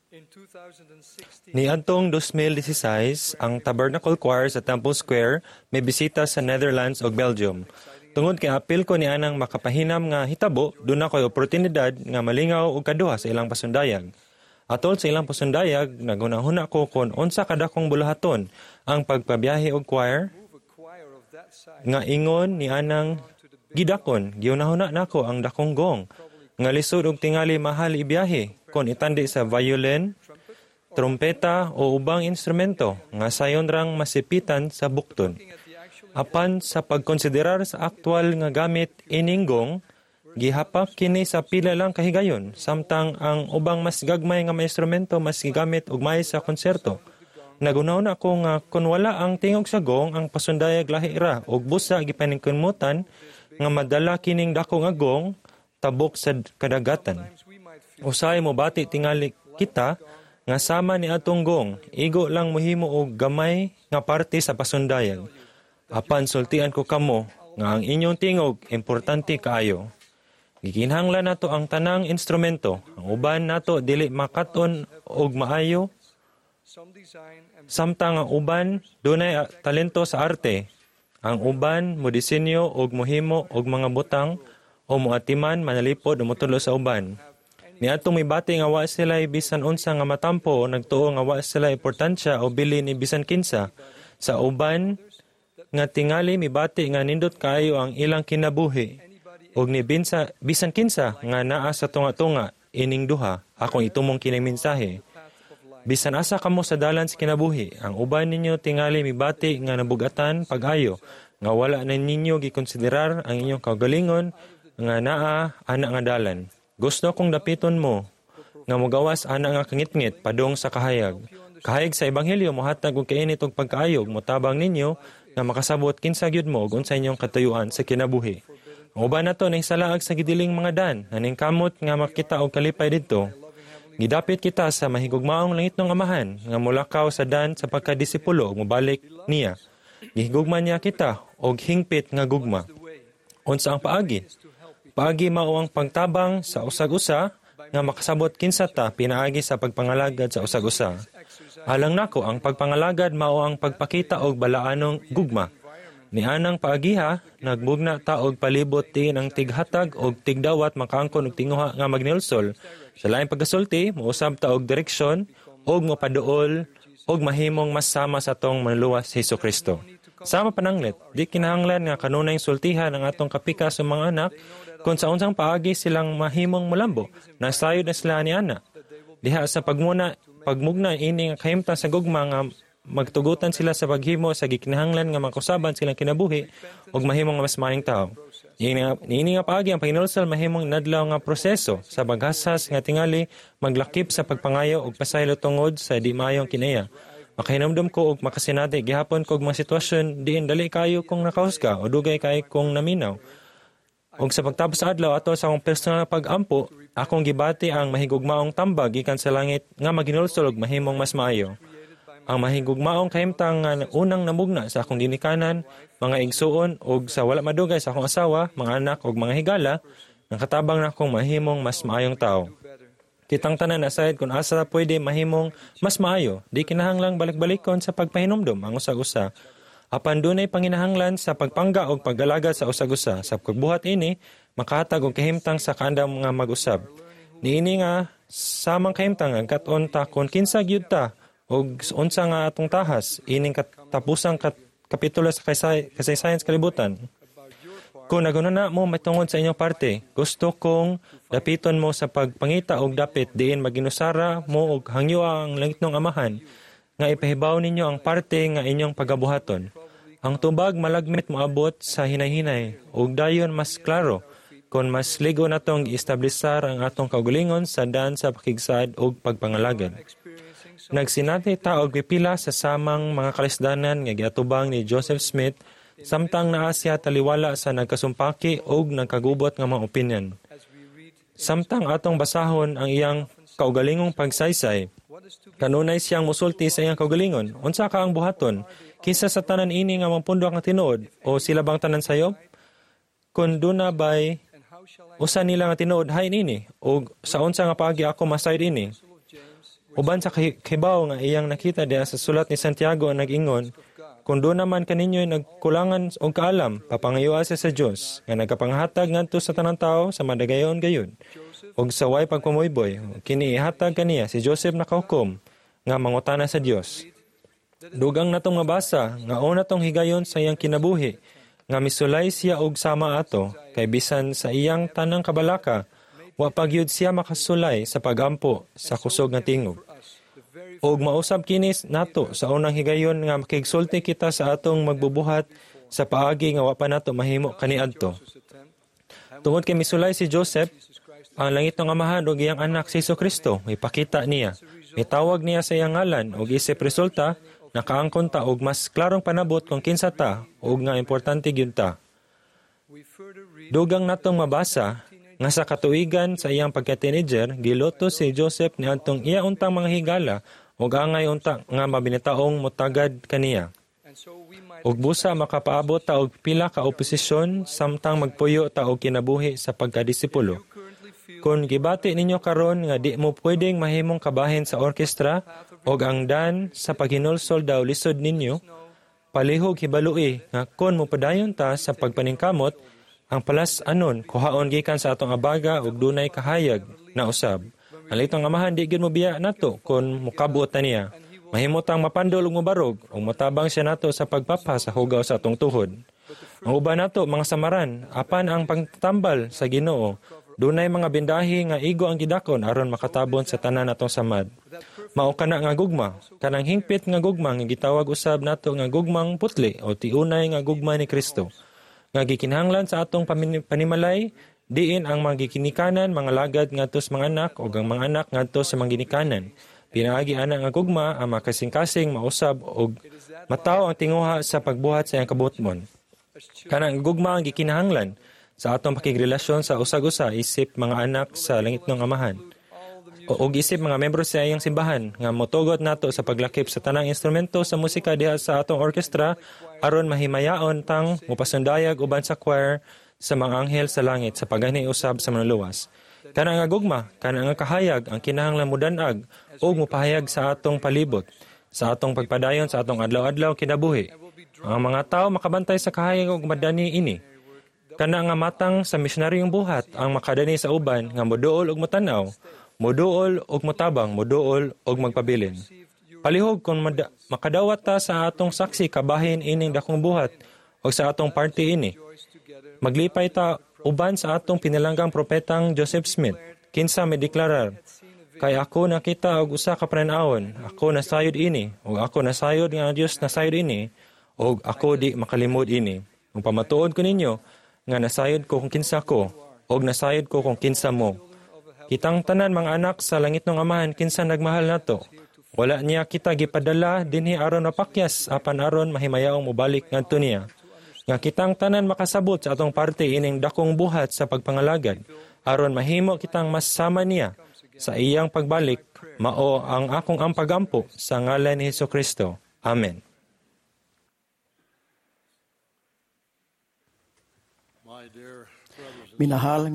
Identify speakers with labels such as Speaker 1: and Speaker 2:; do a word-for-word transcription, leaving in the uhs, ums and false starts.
Speaker 1: Niadtong two thousand sixteen, ang Tabernacle Choir sa Temple Square may bisita sa Netherlands ug Belgium. Tungod kay apil ko ni anang makapahinam nga hitabo, doon ako'y oportunidad nga malingaw og kaduha sa ilang pasundayag. Atol sa ilang pasundayag, nagunahuna ko kung unsa kadakong bulahaton ang pagpabiyahe og choir, nga ingon ni anang gidakon, giunahuna nako ang dakong gong, nga lisod og tingali mahal ibiyahe, kung itandi sa violin, trompeta o ubang instrumento, nga sayon rang masipitan sa bukton. Apan sa pagkonsiderar sa aktwal nga gamit ining gong, gihapak kini sa pila lang kahigayon, samtang ang ubang mas gagmay nga mga instrumento mas gigamit ugmay sa konserto. Nagunaw na ako nga kung wala ang tingog sa gong, ang pasundayag lahi ra ug busa gipaningkunmutan nga madala kining dako nga gong tabok sa kadagatan. Usahay mo bati tingali kita nga sama ni atong gong, igo lang mohimo og gamay nga parte sa pasundayag. Apan sultian ko kamo nga ang inyong tingog importante kaayo. Gikinahanglan nato ang tanang instrumento. Ang uban nato dili makaton og maayo. Samtang ang uban dunay talento sa arte. Ang uban mo disenyo og mohimo og mga butang o moatiman manalipod o motulo sa uban. Niadtong mibati nga wa sila bisan unsa nga matampo o nagtuo nga wa sila importansya o bili ni bisan kinsa. Sa uban nga tingali mibati nga nindot kaayo ang ilang kinabuhi. Og ni binsa, bisan kinsa nga naa sa tunga-tunga ining duha, akong itumong kining mensahe. Bisan asa kamo sa dalan sa kinabuhi, ang uban ninyo tingali mibati nga nabugatan pag-ayo, nga wala na ninyo gikonsiderar ang inyong kaugalingon nga naa ana nga dalan. Gusto kong dapiton mo nga mogawas ana nga kangitngit padung sa kahayag. Kahayag sa ebanghelyo mohatag og kainit og pagkaayog, motabang ninyo nga makasabot kinsa gyud mo ug unsa inyong katuyuan sa kinabuhi. Ang uban nato nahisalaag sa gidiling mga dan, naning kamot nga makita og kalipay didto. Gidapit kita sa mahigugmaong langitnong amahan nga mulakaw sa dan sa pagkadisipulo ug mobalik niya. Gihigugma niya kita og hingpit nga gugma. Unsa ang paagi? Paagi mao ang pagtabang sa usag-usa nga makasabot kinsa ta pinaagi sa pagpangalagad sa usag-usa. Alang nako ang pagpangalagad mao ang pagpakita og balaanong gugma. Ni anang paagiha nagbugna ta og palibot tiin ang tighatag og tigdawat makaangkon og tinguha nga magnilsol. Sa laing pagkasulti mousab ta og direksyon og mapaduol og mahimong mas sama sa atong manluwas si Hesukristo. Sama pananglit, di kinahanglan nga kanunay sultihan ang atong kapika sa mga anak kung sa unsang paagi silang mahimong mulambo, nasayod na sila ni ana. Diha sa pagmuna, pagmugna ini nga kahimtang sa gugma nga magtugutan sila sa paghimo sa gikinahanglan nga makusaban silang kinabuhi ug mahimong mas maayong tao. Niini nga paagi ang paginulsol mahimong nadlaw nga proseso sa paghasas nga tingali maglakip sa pagpangayo ug pasaylo tungod sa di maayong kinaya. Makahinumdum ko og makasinati gihapon kog mga sitwasyon diin dali kayo kung nakahusga o dugay kay kung naminaw. Og sa pagtapos sa adlaw ato sa akong personal na pag-ampo, akong gibati ang mahigugmaong tambag gikan sa langit nga maginulsol og mahimong mas maayo. Ang mahigugmaong kahimtang nga unang namugna sa akong dinikanan, mga igsuon og sa wala madugay sa akong asawa, mga anak og mga higala, nakatabang na akong mahimong mas maayong tao. Kitang tanan aside kung asa pwede mahimong mas maayo, di kinahanglang balik-balikon sa pagpahinumdum ang usag-usa. Apan dunay panginahanglan sa pagpangga o pag-alaga sa usag-usa. Sa pagbuhat ini, makahatag og kahimtang sa kaandam nga mag-usab. Niini nga, samang kahimtang agkaton ta kung kinsa gyud ta o unsa nga atong tahas, ining katapusang kat kapitulo sa kasay, kasaysayan sa kalibutan. Kung nagunana mo matungod sa inyong parte, gusto kong dapiton mo sa pagpangita og dapit diin maginusara mo og hangyo ang langitnong amahan nga ipahibaw ninyo ang parte nga inyong pagabuhaton. Ang tubag malagmit moabot sa hinay-hinay ug dayon mas klaro kung mas ligo natong i-establisar ang atong kaugalingon sa daan sa pakigsad ug pagpangalagad. Nagsinati ta og pipila sa samang mga kalisdanan nga giatubang ni Joseph Smith samtang naa siya taliwala sa nagkasumpaki og nagkagubot nga mga opinyon. Samtang atong basahon ang iyang kaugalingong pagsaysay, kanunay siyang musulti sa iyang kaugalingon. Unsa ka ang buhaton? Kinsa sa tanan ini nga mampundok nga tinuod o sila bang tanan sayo? Kun duna bay usa nila nga tinuod hay ini o sa unsa nga paagi ako masayod ini? Uban sa kahibaw nga iyang nakita diha sa sulat ni Santiago ang nag-ingon, kung doon naman kaninyo'y nagkulangan o kaalam, papangayoa siya sa Diyos, nga nagkapanghatag ngadto sa tanang tao sa madagayon gayon. Og sa way pagpamuyboy, kini ihatag kaniya si Joseph nakahukom, nga mangutana sa Dios. Dugang natong mabasa, nga una tong higayon sa iyang kinabuhi, nga misulay siya og sama ato, kay bisan sa iyang tanang kabalaka, wa pagyud siya makasulay sa pagampo sa kusog nga tingog. Og mausab kinis nato sa unang higayon nga makigsulti kita sa atong magbubuhat sa paagi nga wa pa nato mahimo kaniadto. Tungod kay misulay si Joseph, ang langit ng amahan og iyang anak si Jesucristo, ipakita niya. Itawag niya sa iyang ngalan og isip resulta, nakaangkon ta og mas klarong panabot kung kinsa ta og nga importante gyud ta. Dugang natong mabasa nga sa katuigan sa iyang pagka-teenager, giluto si Joseph niadtong iya untang mga higala ug angay unta nga mabinitaong motagad kaniya. Ug busa makapaabot ta og pila ka oposisyon samtang magpuyo ta og kinabuhi sa pagkadisipulo. Kung gibati ninyo karon nga di mo pwedeng mahimong kabahin sa orkestra ug ang dan sa paghinulsol daw lisod ninyo, palihog hibalui nga kon mopadayon ta sa pagpaningkamot, ang palas anon kuhaon gikan sa atong abaga ug dunay kahayag na usab. Ang litong amahan di gyud mobiya nato kon mokabuot ta niya. Mahimutang mapandol ug mobarog ug motabang siya nato sa pagpapa sa hugaw sa atong tuhod. Ang uban nato mga samaran apan ang pagtambal sa Ginoo, dunay mga bindahi nga igo ang gidakon aron makatabon sa tanan natong samad. Mao kana nga gugma, kanang hingpit nga gugma nga gitawag usab nato nga gugmang putli o tiunay nga gugma ni Kristo. Nga gikinahanglan sa atong panimalay, diin ang mga gikinikanan, mga lagad ngadto sa mga anak o ang mga anak ngadto sa mga ginikanan. Pinaagi ana nga gugma ang makasing-kasing mausab og mataw ang tinguha sa pagbuhat sa iyang kabutmon. Kanang gugma ang gikinahanglan sa atong pakigrelasyon sa usag-usa isip mga anak sa langit ng amahan. O isip mga membro sa iyang simbahan nga motugot nato sa paglakip sa tanang instrumento sa musika diha sa atong orkestra aron mahimayaon tang mupasundayag uban sa choir sa mga anghel sa langit sa pagani usab sa manuluwas. Kana nga gugma, kana nga kahayag ang kinahanglan modan-ag ug mopahayag sa atong palibot, sa atong pagpadayon sa atong adlaw-adlaw kinabuhi. Ang mga tao makabantay sa kahayag ug madani ini. Kana nga matang sa misyonaryong buhat ang makadani sa uban nga moduol ug motanaw, moduol ug motabang, moduol ug magpabilin. Palihog kung mad- makadawat ta sa atong saksi kabahin ining dakong buhat o sa atong party ini. Maglipay ta uban sa atong pinilanggang propetang Joseph Smith. Kinsa may deklarar, kay ako nakita og usa ka panan-awon, ako nasayod ini, o ako nasayod nga Dios nasayod ini, o ako di makalimod ini. Kung pamatuod ko ninyo, nga nasayod ko kung kinsa ko, o nasayod ko kung kinsa mo. Kitang tanan mga anak sa langit ng amahan, kinsa nagmahal nato. Wala niya kita gipadala dinhi aron mapakyas apan aron mahimayaong mobalik ngadto niya. Nga kitang tanan makasabot sa atong parte ining dakong buhat sa pagpangalagad aron mahimo kitang mas sama niya sa iyang pagbalik, mao ang akong ang pagampo sa ngalan ni Jesucristo. Amen.
Speaker 2: Minahal